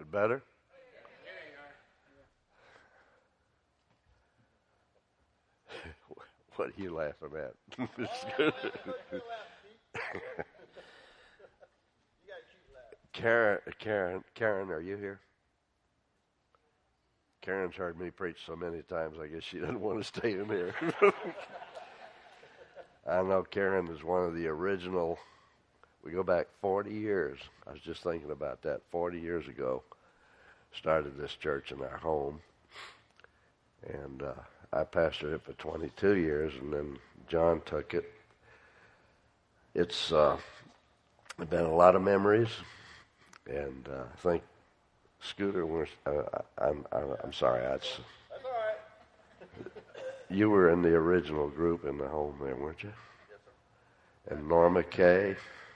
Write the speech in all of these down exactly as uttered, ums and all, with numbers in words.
it better? What are you laughing at? Karen, Karen, Karen, are you here? Karen's heard me preach so many times, I guess she doesn't want to stay in here. I know Karen is one of the original. We go back forty years. I was just thinking about that. forty years ago, started this church in our home. And uh, I pastored it for twenty-two years, and then John took it. It's uh, been a lot of memories, and uh, I think Scooter was. Uh, I'm, I'm I'm sorry. I, That's all right. You were in the original group in the home there, weren't you? Yes, sir. And Norma Kay.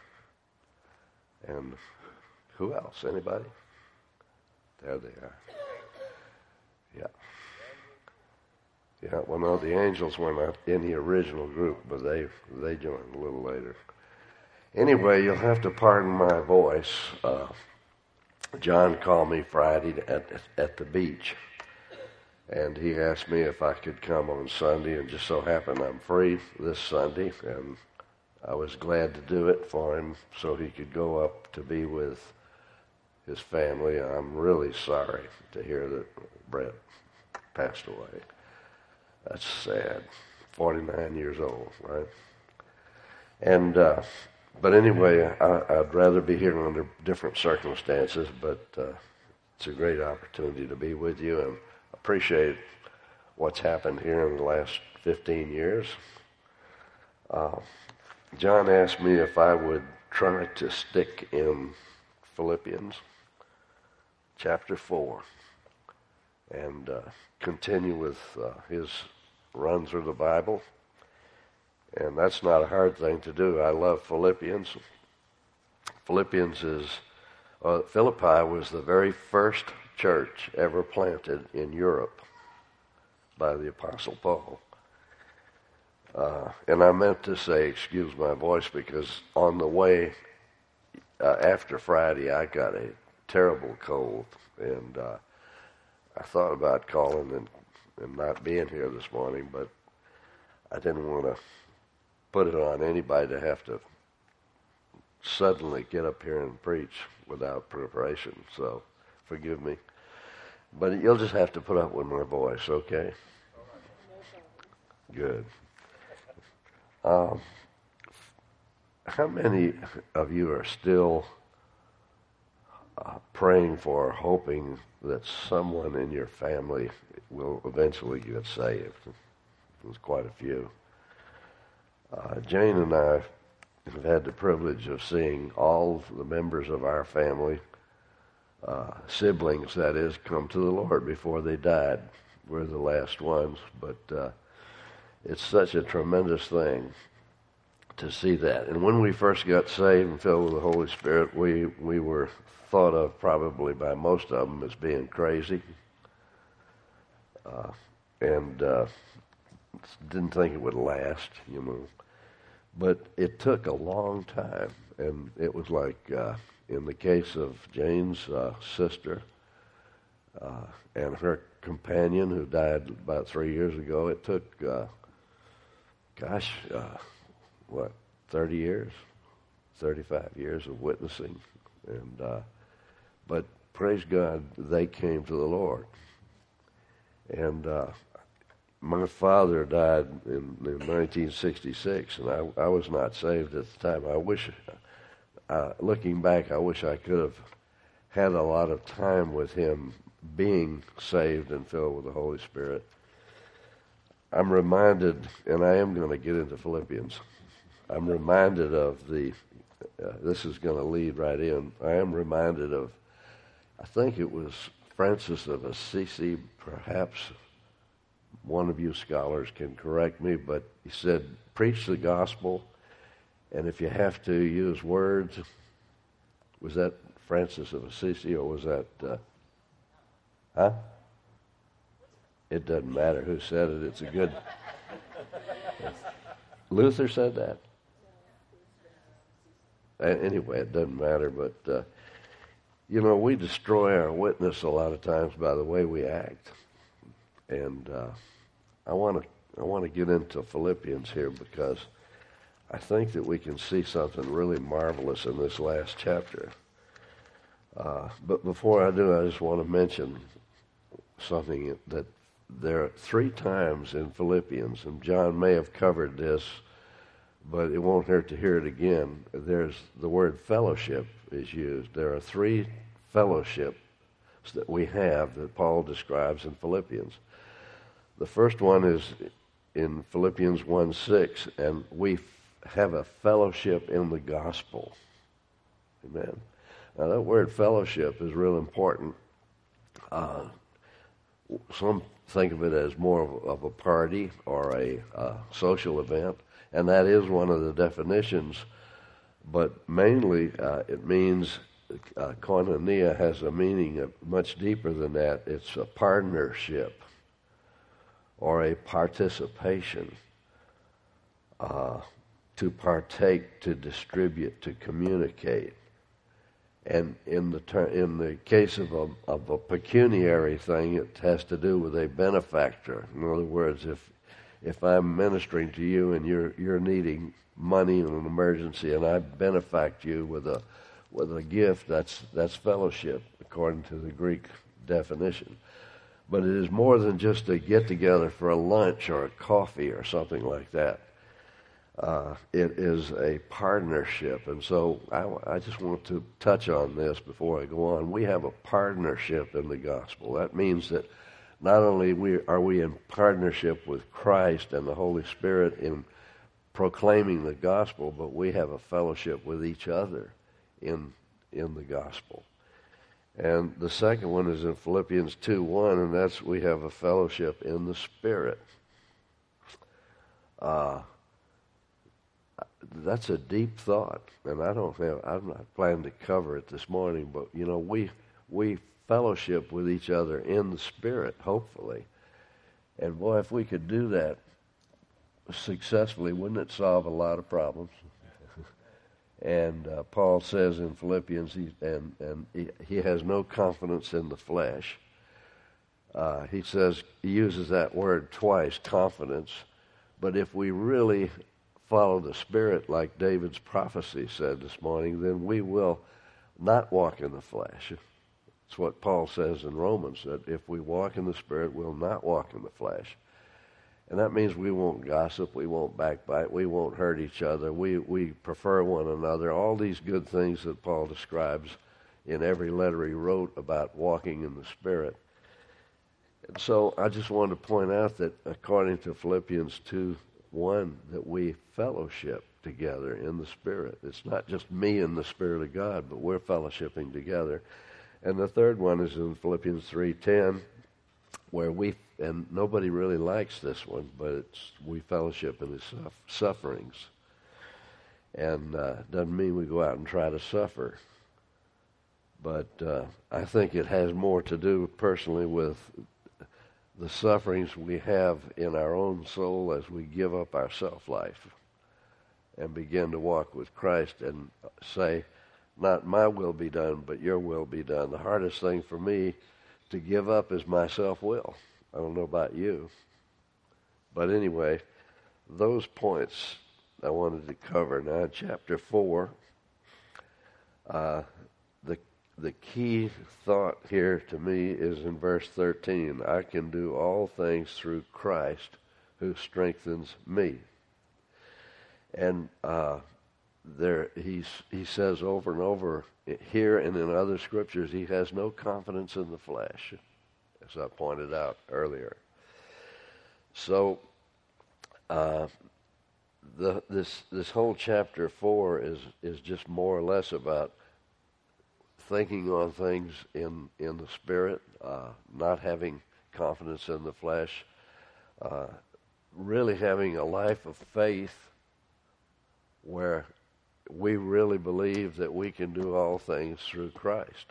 And who else? Anybody? There they are. Yeah. Yeah, well, no, the Angels were not in the original group, but they they joined a little later. Anyway, you'll have to pardon my voice. Uh, John called me Friday at at the beach, and he asked me if I could come on Sunday, and just so happened I'm free this Sunday, and I was glad to do it for him so he could go up to be with his family. I'm really sorry to hear that Brett passed away. That's sad. forty-nine years old, right? And, uh, but anyway, I, I'd rather be here under different circumstances, but uh, it's a great opportunity to be with you, and appreciate what's happened here in the last fifteen years. Uh, John asked me if I would try to stick in Philippians chapter four and uh, continue with uh, his run through the Bible. And that's not a hard thing to do. I love Philippians. Philippians is, uh, Philippi was the very first church ever planted in Europe by the Apostle Paul. Uh, and I meant to say, excuse my voice, because on the way uh, after Friday, I got a terrible cold, and uh, I thought about calling and, and not being here this morning, but I didn't want to put it on anybody to have to suddenly get up here and preach without preparation, so forgive me. But you'll just have to put up with my voice, okay? Good. Um, how many of you are still uh, praying for, hoping that someone in your family will eventually get saved? There's quite a few. Uh, Jane and I have had the privilege of seeing all the members of our family, uh, siblings that is, come to the Lord before they died. We're the last ones, but uh, it's such a tremendous thing to see that. And when we first got saved and filled with the Holy Spirit, we, we were thought of probably by most of them as being crazy. Uh, and uh, didn't think it would last, you know. But it took a long time. And it was like, uh, in the case of Jane's uh, sister uh, and her companion who died about three years ago, it took... Uh, Gosh, uh, what, thirty years, thirty-five years of witnessing. and uh, But praise God, they came to the Lord. And uh, my father died in, in nineteen sixty-six, and I, I was not saved at the time. I wish, uh, looking back, I wish I could have had a lot of time with him being saved and filled with the Holy Spirit. I'm reminded, and I am going to get into Philippians, I'm reminded of the, uh, this is going to lead right in, I am reminded of, I think it was Francis of Assisi, perhaps one of you scholars can correct me, but he said, preach the gospel, and if you have to use words, was that Francis of Assisi, or was that, uh, huh? It doesn't matter who said it. It's a good... Luther said that? Anyway, it doesn't matter, but uh, you know, we destroy our witness a lot of times by the way we act. And uh, I want to I want to get into Philippians here because I think that we can see something really marvelous in this last chapter. Uh, but before I do, I just want to mention something that there are three times in Philippians, and John may have covered this, but it won't hurt to hear it again. There's the word fellowship is used. There are three fellowships that we have that Paul describes in Philippians. The first one is in Philippians one six, and we have a fellowship in the gospel. Amen. Now that word fellowship is real important. Uh, some think of it as more of, of a party or a uh, social event, and that is one of the definitions. But mainly, uh, it means uh, koinonia has a meaning of much deeper than that. It's a partnership or a participation, uh, to partake, to distribute, to communicate. And in the ter- in the case of a of a pecuniary thing, it has to do with a benefactor. In other words, if if I'm ministering to you and you're you're needing money in an emergency, and I benefact you with a with a gift, that's that's fellowship according to the Greek definition. But it is more than just a get together for a lunch or a coffee or something like that. Uh, it is a partnership, and so I, I just want to touch on this before I go on. We have a partnership in the gospel. That means that not only we are we in partnership with Christ and the Holy Spirit in proclaiming the gospel, but we have a fellowship with each other in in the gospel. And the second one is in Philippians two one, and that's we have a fellowship in the Spirit. Uh, That's a deep thought, and I don't have, I'm not planning to cover it this morning, but, you know, we we fellowship with each other in the Spirit, hopefully. And, boy, if we could do that successfully, wouldn't it solve a lot of problems? And uh, Paul says in Philippians, he, and, and he, he has no confidence in the flesh. Uh, he says, he uses that word twice, confidence, but if we really follow the Spirit, like David's prophecy said this morning, then we will not walk in the flesh. It's what Paul says in Romans, that if we walk in the Spirit, we'll not walk in the flesh. And that means we won't gossip, we won't backbite, we won't hurt each other, we, we prefer one another, all these good things that Paul describes in every letter he wrote about walking in the Spirit. And so I just wanted to point out that according to Philippians two one, that we fellowship together in the Spirit. It's not just me and the Spirit of God, but we're fellowshipping together. And the third one is in Philippians three ten, where we, and nobody really likes this one, but it's we fellowship in his sufferings. And uh, doesn't mean we go out and try to suffer. But uh, I think it has more to do personally with the sufferings we have in our own soul as we give up our self-life and begin to walk with Christ and say, not my will be done, but your will be done. The hardest thing for me to give up is my self-will. I don't know about you. But anyway, those points I wanted to cover. Now, chapter four, uh, the The key thought here to me is in verse thirteen. I can do all things through Christ who strengthens me. And uh, there he's, he says over and over here and in other scriptures, he has no confidence in the flesh, as I pointed out earlier. So uh, the, this this whole chapter four is is just more or less about thinking on things in, in the Spirit, uh, not having confidence in the flesh, uh, really having a life of faith where we really believe that we can do all things through Christ.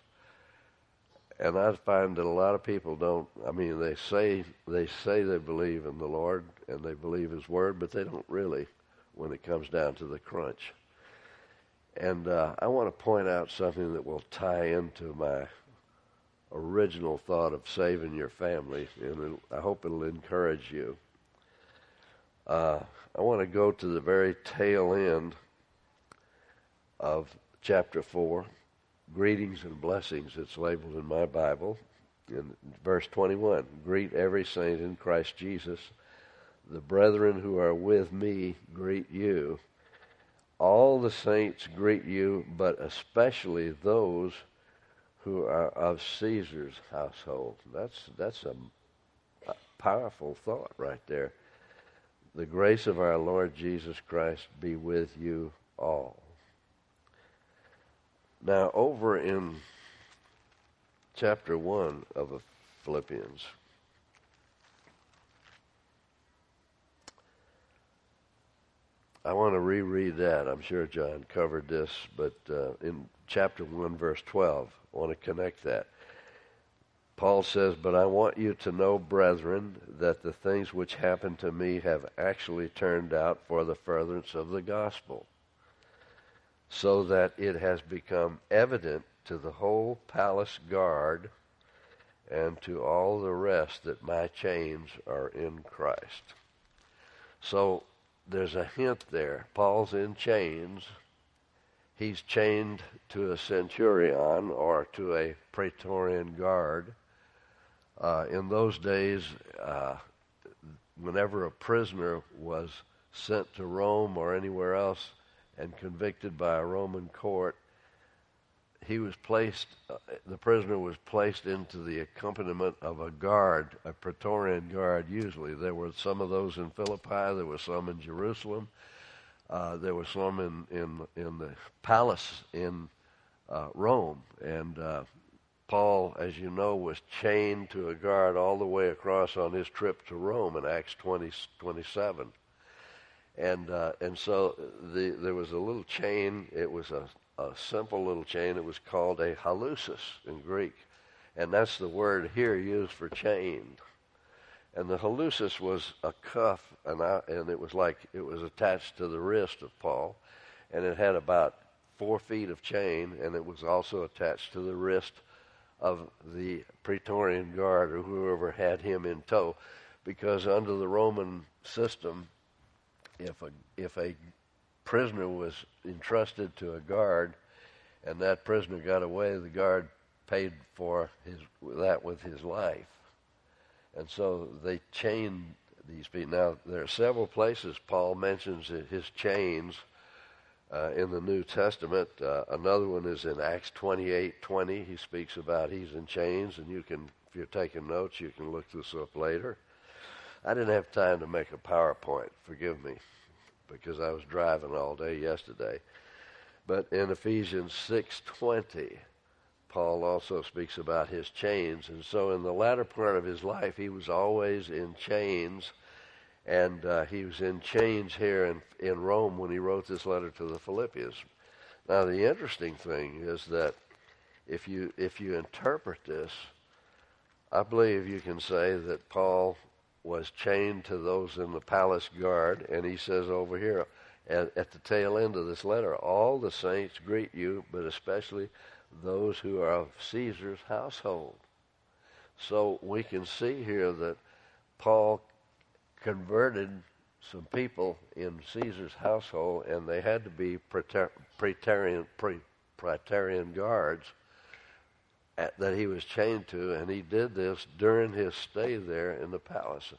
And I find that a lot of people don't, I mean, they say they say they believe in the Lord and they believe His Word, but they don't really when it comes down to the crunch. And uh, I want to point out something that will tie into my original thought of saving your family, and it, I hope it'll encourage you. Uh, I want to go to the very tail end of chapter four, greetings and blessings. It's labeled in my Bible. In verse twenty-one, greet every saint in Christ Jesus. The brethren who are with me greet you. All the saints greet you, but especially those who are of Caesar's household. That's that's a, a powerful thought right there. The grace of our Lord Jesus Christ be with you all. Now, over in chapter one of Philippians, I want to reread that. I'm sure John covered this, but uh, in chapter one, verse twelve, I want to connect that. Paul says, but I want you to know, brethren, that the things which happened to me have actually turned out for the furtherance of the gospel, so that it has become evident to the whole palace guard and to all the rest that my chains are in Christ. So there's a hint there. Paul's in chains. He's chained to a centurion or to a praetorian guard. Uh, in those days, uh, whenever a prisoner was sent to Rome or anywhere else and convicted by a Roman court, he was placed, uh, the prisoner was placed into the accompaniment of a guard, a praetorian guard usually. There were some of those in Philippi, there were some in Jerusalem, uh, there were some in, in, in the palace in uh, Rome. And uh, Paul, as you know, was chained to a guard all the way across on his trip to Rome in Acts twenty, twenty-seven. And uh, and so the, there was a little chain. It was a, a simple little chain. It was called a halusis in Greek. And that's the word here used for chained. And the halusis was a cuff, and, I, and it was like it was attached to the wrist of Paul. And it had about four feet of chain, and it was also attached to the wrist of the Praetorian Guard or whoever had him in tow, because under the Roman system, if a if a prisoner was entrusted to a guard and that prisoner got away, the guard paid for his that with his life. And so they chained these people. Now, there are several places Paul mentions his chains Uh, in the New Testament. Uh, another one is in Acts twenty-eight twenty. He speaks about he's in chains, and you can, if you're taking notes, you can look this up later. I didn't have time to make a PowerPoint, forgive me, because I was driving all day yesterday. But in Ephesians six twenty, Paul also speaks about his chains. And so in the latter part of his life, he was always in chains. And uh, he was in chains here in, in Rome when he wrote this letter to the Philippians. Now, the interesting thing is that if you if you interpret this, I believe you can say that Paul was chained to those in the palace guard, and he says over here at, at the tail end of this letter, all the saints greet you, but especially those who are of Caesar's household. So we can see here that Paul converted some people in Caesar's household, and they had to be Praetorian, Praetorian guards at, that he was chained to, and he did this during his stay there in the palace.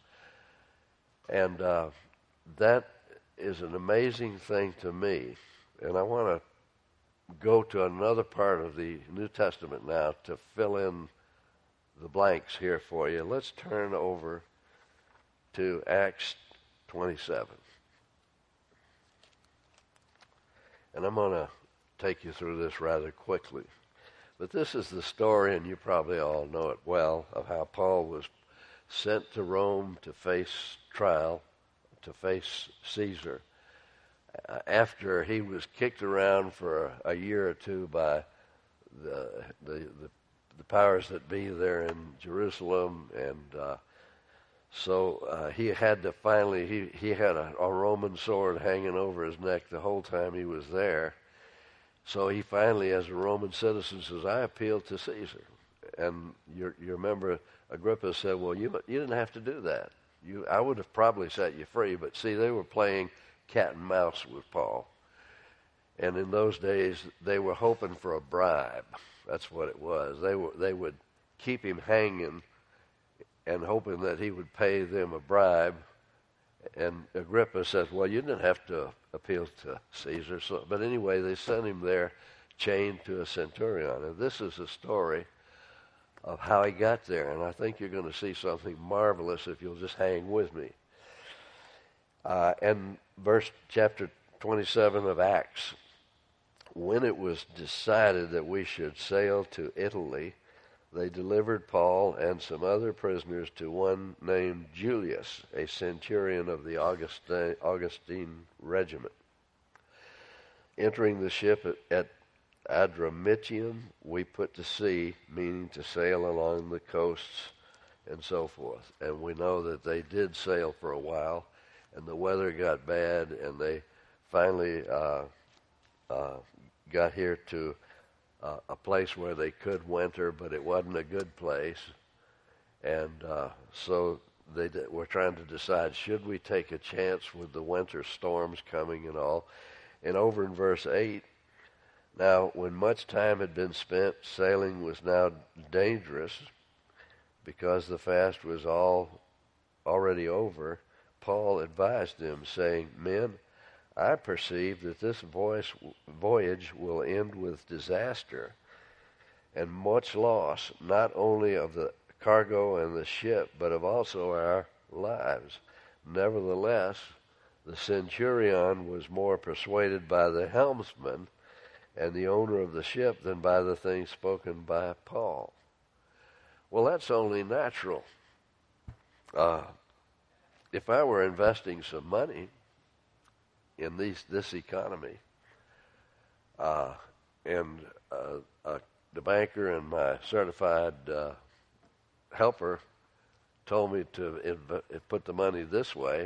And uh, that is an amazing thing to me. And I want to go to another part of the New Testament now to fill in the blanks here for you. Let's turn over to Acts twenty-seven. And I'm going to take you through this rather quickly. But this is the story, and you probably all know it well, of how Paul was sent to Rome to face trial, to face Caesar, uh, after he was kicked around for a, a year or two by the, the, the, the powers that be there in Jerusalem, and uh, So uh, he had to finally, he, he had a, a Roman sword hanging over his neck the whole time he was there. So he finally, as a Roman citizen, says, I appeal to Caesar. And you, you remember Agrippa said, well, you, you didn't have to do that. You, I would have probably set you free. But see, they were playing cat and mouse with Paul. And in those days, they were hoping for a bribe. That's what it was. They were they would keep him hanging and hoping that he would pay them a bribe. And Agrippa says, well, you didn't have to appeal to Caesar. So, but anyway, they sent him there chained to a centurion. And this is a story of how he got there. And I think you're going to see something marvelous if you'll just hang with me. Uh, and verse chapter twenty-seven of Acts, when it was decided that we should sail to Italy, they delivered Paul and some other prisoners to one named Julius, a centurion of the Augustine, Augustine regiment. Entering the ship at, at Adramyttium, we put to sea, meaning to sail along the coasts and so forth. And we know that they did sail for a while, and the weather got bad, and they finally uh, uh, got here to uh, a place where they could winter, but it wasn't a good place. And uh, so they d- were trying to decide, should we take a chance with the winter storms coming and all? And over in verse eight, now when much time had been spent, sailing was now dangerous because the fast was all already over. Paul advised them, saying, men, I perceive that this voice, voyage will end with disaster and much loss, not only of the cargo and the ship, but of also our lives. Nevertheless, the centurion was more persuaded by the helmsman and the owner of the ship than by the things spoken by Paul. Well, that's only natural. Uh, if I were investing some money in these, this economy, uh, and uh, uh, the banker and my certified uh, helper told me to inv- put the money this way,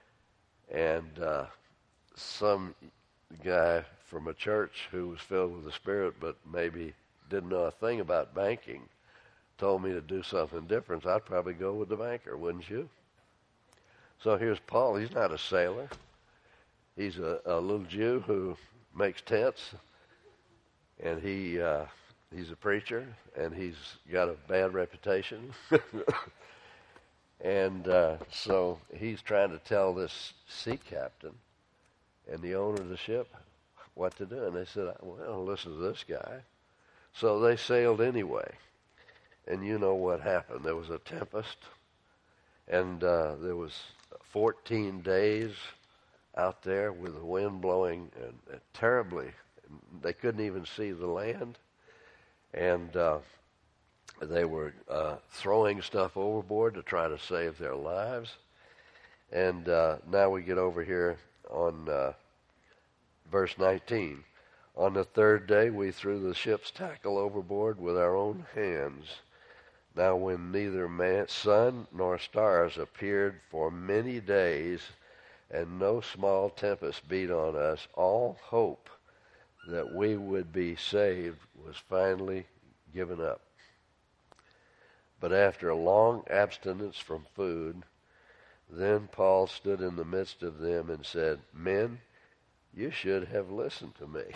and uh, some guy from a church who was filled with the Spirit but maybe didn't know a thing about banking told me to do something different, I'd probably go with the banker, wouldn't you? So here's Paul. He's not a sailor. He's a, a little Jew who makes tents, and he uh, he's a preacher, and he's got a bad reputation. And uh, so he's trying to tell this sea captain and the owner of the ship what to do. And they said, well, listen to this guy. So they sailed anyway. And you know what happened. There was a tempest, and uh, there was fourteen days out there with the wind blowing and, and terribly. They couldn't even see the land. And uh, they were uh, throwing stuff overboard to try to save their lives. And uh, now we get over here on uh, verse nineteen. On the third day we threw the ship's tackle overboard with our own hands. Now when neither man, sun nor stars appeared for many days, and no small tempest beat on us, all hope that we would be saved was finally given up. But after a long abstinence from food, then Paul stood in the midst of them and said, men, you should have listened to me.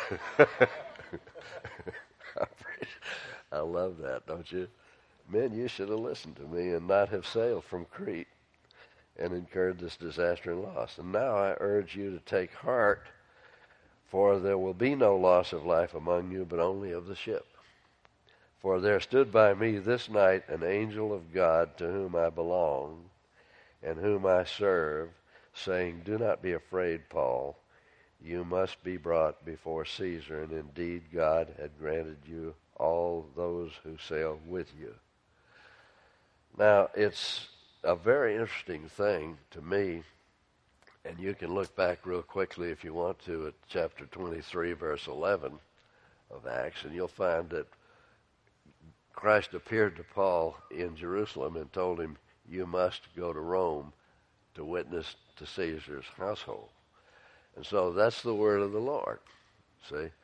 I love that, don't you? Men, you should have listened to me and not have sailed from Crete and incurred this disaster and loss. And now I urge you to take heart, for there will be no loss of life among you, but only of the ship. For there stood by me this night an angel of God to whom I belong and whom I serve, saying, do not be afraid, Paul. You must be brought before Caesar, and indeed God had granted you all those who sail with you. Now, it's a very interesting thing to me, and you can look back real quickly if you want to at chapter twenty-three, verse eleven of Acts, and you'll find that Christ appeared to Paul in Jerusalem and told him, you must go to Rome to witness to Caesar's household. And so that's the word of the Lord, see?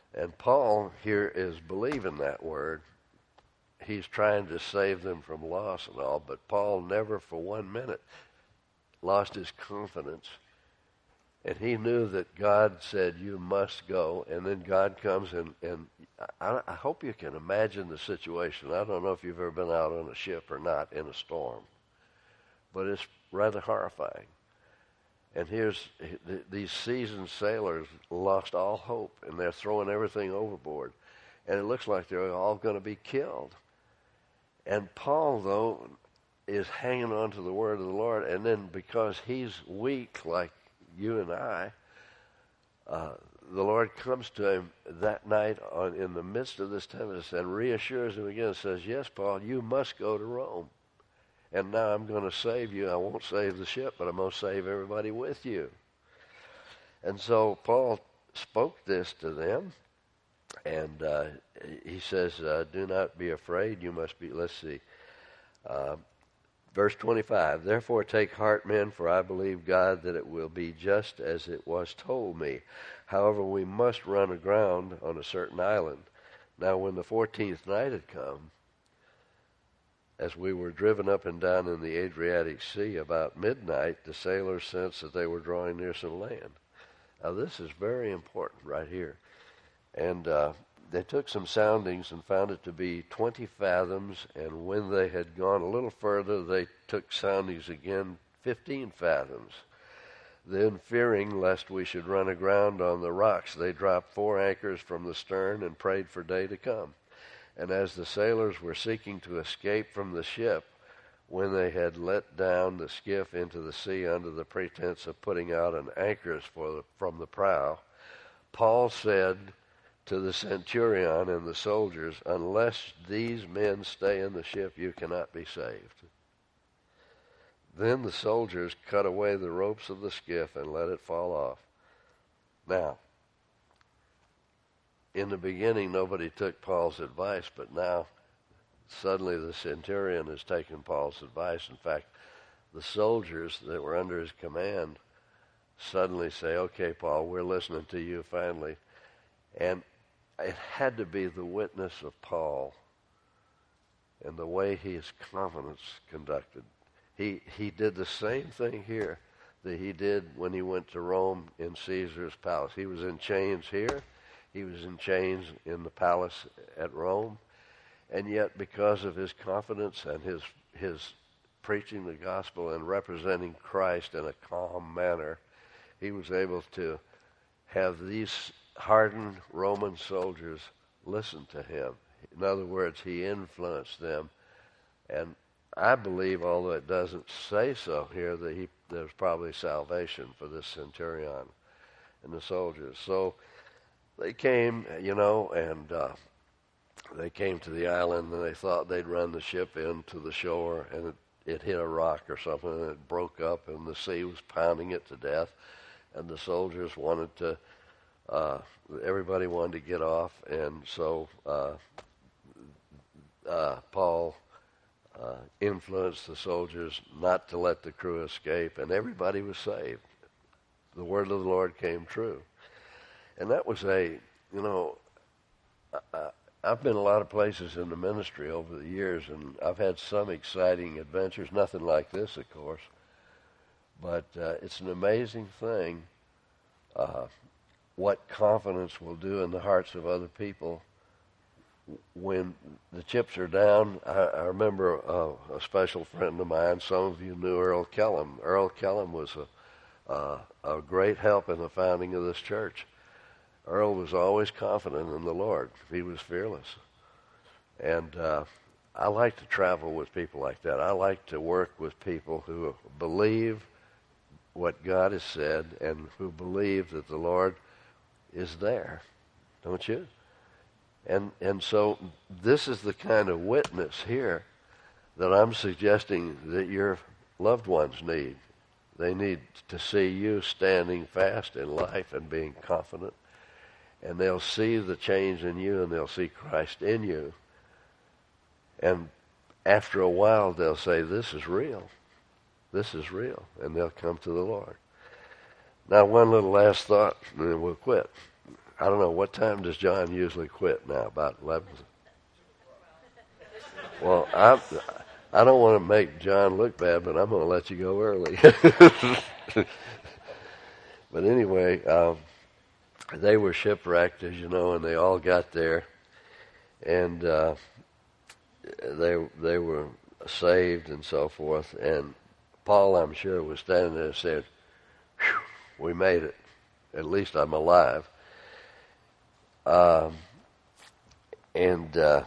And Paul here is believing that word. He's trying to save them from loss and all, but Paul never for one minute lost his confidence. And he knew that God said, you must go. And then God comes, and, and I, I hope you can imagine the situation. I don't know if you've ever been out on a ship or not in a storm, but it's rather horrifying. And here's these seasoned sailors lost all hope, and they're throwing everything overboard. And it looks like they're all going to be killed. And Paul, though, is hanging on to the word of the Lord. And then because he's weak like you and I, uh, the Lord comes to him that night on, in the midst of this tempest and reassures him again and says, yes, Paul, you must go to Rome. And now I'm going to save you. I won't save the ship, but I'm going to save everybody with you. And so Paul spoke this to them. And uh, he says, uh, do not be afraid. You must be, let's see. Uh, verse twenty-five, therefore take heart, men, for I believe God that it will be just as it was told me. However, we must run aground on a certain island. Now when the fourteenth night had come, as we were driven up and down in the Adriatic Sea about midnight, the sailors sensed that they were drawing near some land. Now this is very important right here. And uh, they took some soundings and found it to be twenty fathoms, and when they had gone a little further, they took soundings again, fifteen fathoms. Then, fearing lest we should run aground on the rocks, they dropped four anchors from the stern and prayed for day to come. And as the sailors were seeking to escape from the ship, when they had let down the skiff into the sea under the pretense of putting out an anchors for the, from the prow, Paul said to the centurion and the soldiers, unless these men stay in the ship, you cannot be saved. Then the soldiers cut away the ropes of the skiff and let it fall off. Now, in the beginning, nobody took Paul's advice, but now suddenly the centurion has taken Paul's advice. In fact, the soldiers that were under his command suddenly say, okay, Paul, we're listening to you finally. And it had to be the witness of Paul and the way his confidence conducted. He he did the same thing here that he did when he went to Rome in Caesar's palace. He was in chains here. He was in chains in the palace at Rome. And yet because of his confidence and his his preaching the gospel and representing Christ in a calm manner, he was able to have these hardened Roman soldiers listen to him. In other words, he influenced them. And I believe, although it doesn't say so here, that he there's probably salvation for this centurion and the soldiers. So they came, you know, and uh, they came to the island, and they thought they'd run the ship into the shore, and it, it hit a rock or something, and it broke up, and the sea was pounding it to death, and the soldiers wanted to Uh, everybody wanted to get off, and so uh, uh, Paul uh, influenced the soldiers not to let the crew escape, and everybody was saved. The word of the Lord came true. And that was a, you know, I, I've been a lot of places in the ministry over the years, and I've had some exciting adventures, nothing like this, of course, but uh, it's an amazing thing uh, what confidence will do in the hearts of other people when the chips are down. I, I remember uh, a special friend of mine, some of you knew Earl Kellum. Earl Kellum was a, uh, a great help in the founding of this church. Earl was always confident in the Lord. He was fearless. And uh, I like to travel with people like that. I like to work with people who believe what God has said and who believe that the Lord is there, don't you? And and so this is the kind of witness here that I'm suggesting that your loved ones need. They need to see you standing fast in life and being confident, and they'll see the change in you, and they'll see Christ in you. And after a while, they'll say, this is real. This is real. And they'll come to the Lord. Now, one little last thought, and then we'll quit. I don't know, what time does John usually quit now? About eleven? Well, I I don't want to make John look bad, but I'm going to let you go early. But anyway, um, they were shipwrecked, as you know, and they all got there, and uh, they they were saved and so forth. And Paul, I'm sure, was standing there and said, "Whew, we made it. At least I'm alive." Um, and uh,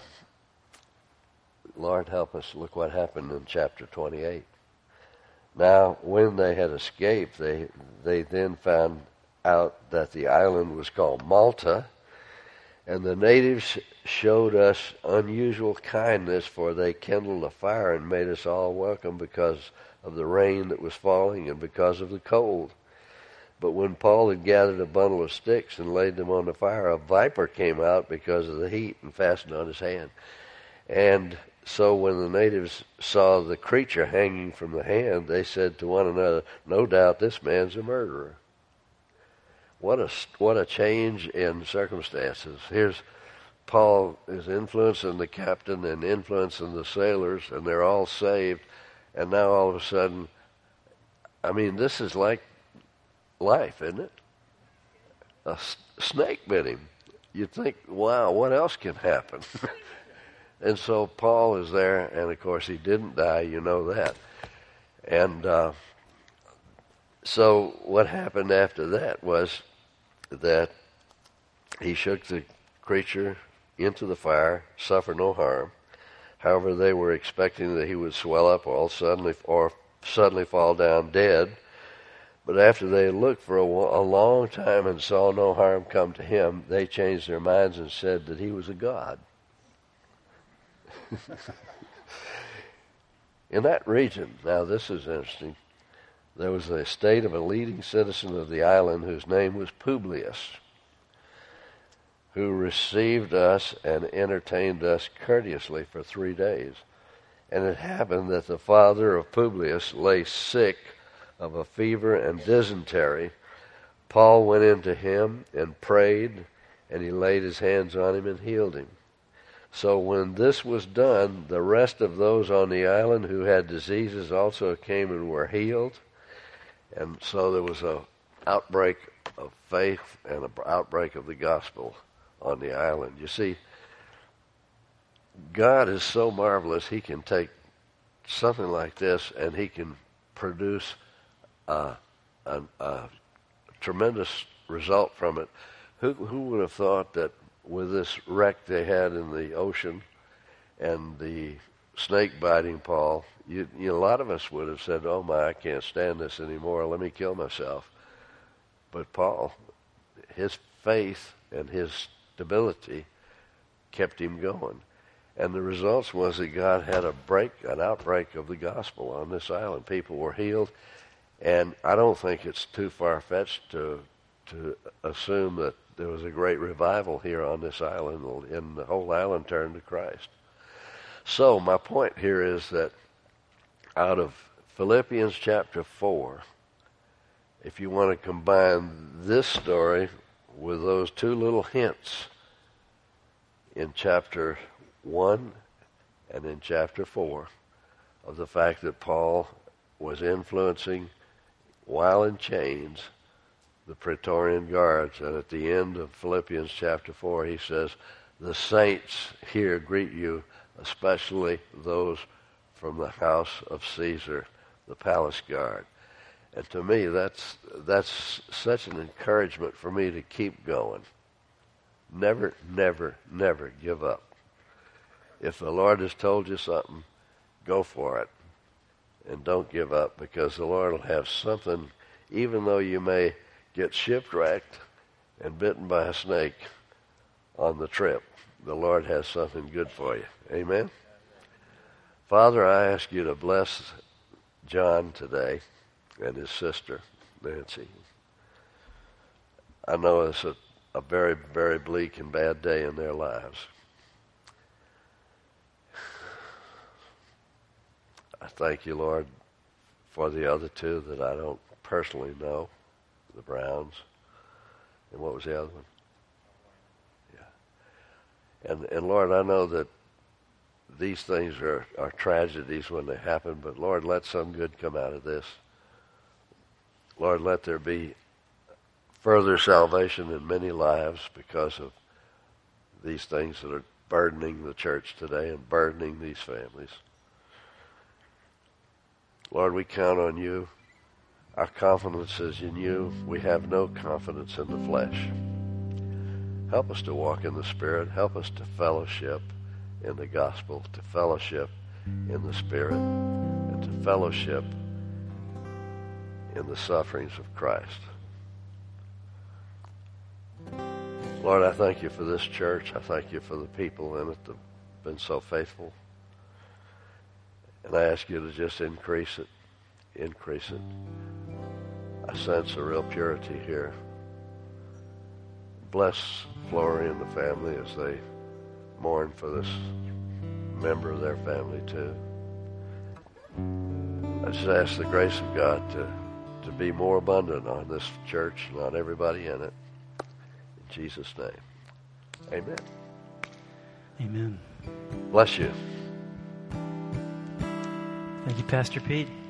Lord help us, look what happened in chapter twenty-eight. Now, when they had escaped, they they then found out that the island was called Malta, and the natives showed us unusual kindness, for they kindled a fire and made us all welcome because of the rain that was falling and because of the cold. But when Paul had gathered a bundle of sticks and laid them on the fire, a viper came out because of the heat and fastened on his hand. And so when the natives saw the creature hanging from the hand, they said to one another, "No doubt this man's a murderer." What a, what a change in circumstances. Here's Paul is influencing the captain and influencing the sailors, and they're all saved. And now all of a sudden, I mean, this is like life, isn't it? A snake bit him. You'd think, wow, what else can happen? And so Paul is there, and of course he didn't die, you know that. And uh, so what happened after that was that he shook the creature into the fire, suffered no harm. However, they were expecting that he would swell up or suddenly, or suddenly fall down dead. But after they looked for a, a long time and saw no harm come to him, they changed their minds and said that he was a god. In that region, now this is interesting, there was a estate of a leading citizen of the island whose name was Publius, who received us and entertained us courteously for three days. And it happened that the father of Publius lay sick of a fever and dysentery. Paul went in to him and prayed, and he laid his hands on him and healed him. So when this was done, the rest of those on the island who had diseases also came and were healed. And so there was an outbreak of faith and an outbreak of the gospel on the island. You see, God is so marvelous. He can take something like this and he can produce a, a, a tremendous result from it. Who, who would have thought that with this wreck they had in the ocean and the snake biting Paul, you, you, a lot of us would have said, "Oh my, I can't stand this anymore. Let me kill myself." But Paul, his faith and his stability kept him going. And the results was that God had a break, an outbreak of the gospel on this island. People were healed. And I don't think it's too far-fetched to to assume that there was a great revival here on this island, and the whole island turned to Christ. So my point here is that out of Philippians chapter four, if you want to combine this story with those two little hints in chapter one and in chapter four of the fact that Paul was influencing, while in chains, the Praetorian Guards. And at the end of Philippians chapter four, he says, "The saints here greet you, especially those from the house of Caesar, the palace guard." And to me, that's that's such an encouragement for me to keep going. Never, never, never give up. If the Lord has told you something, go for it. And don't give up, because the Lord will have something, even though you may get shipwrecked and bitten by a snake on the trip, the Lord has something good for you. Amen? Father, I ask you to bless John today and his sister, Nancy. I know it's a, a very, very bleak and bad day in their lives. I thank you, Lord, for the other two that I don't personally know, the Browns. And what was the other one? And, and Lord, I know that these things are, are tragedies when they happen, but Lord, let some good come out of this. Lord, let there be further salvation in many lives because of these things that are burdening the church today and burdening these families. Lord, we count on you. Our confidence is in you. We have no confidence in the flesh. Help us to walk in the Spirit. Help us to fellowship in the gospel, to fellowship in the Spirit, and to fellowship in the sufferings of Christ. Lord, I thank you for this church. I thank you for the people in it that have been so faithful. And I ask you to just increase it, increase it. I sense a real purity here. Bless Flory and the family as they mourn for this member of their family too. I just ask the grace of God to, to be more abundant on this church and on everybody in it. In Jesus' name, amen. Amen. Bless you. Thank you, Pastor Pete.